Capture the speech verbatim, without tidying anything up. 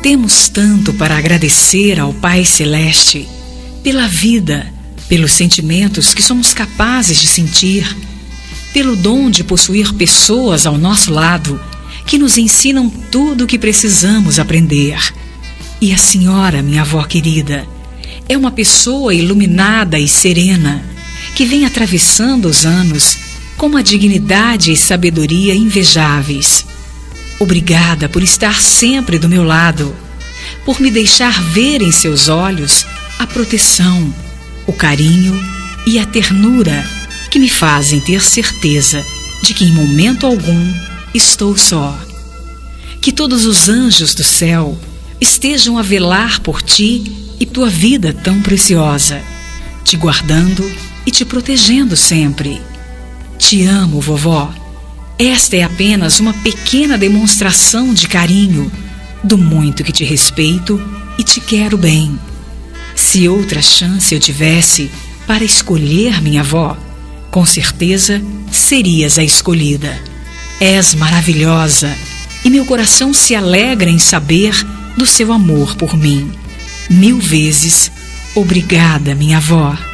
Temos tanto para agradecer ao Pai Celeste pela vida, pelos sentimentos que somos capazes de sentir, pelo dom de possuir pessoas ao nosso lado que nos ensinam tudo o que precisamos aprender. E a senhora, minha avó querida, é uma pessoa iluminada e serena que vem atravessando os anos com uma dignidade e sabedoria invejáveis. Obrigada por estar sempre do meu lado, por me deixar ver em seus olhos a proteção, o carinho e a ternura que me fazem ter certeza de que em momento algum estou só. Que todos os anjos do céu estejam a velar por ti e tua vida tão preciosa, te guardando e te protegendo sempre. Te amo, vovó. Esta é apenas uma pequena demonstração de carinho, do muito que te respeito e te quero bem. Se outra chance eu tivesse para escolher minha avó, com certeza serias a escolhida. És maravilhosa e meu coração se alegra em saber do seu amor por mim. Mil vezes obrigada, minha avó.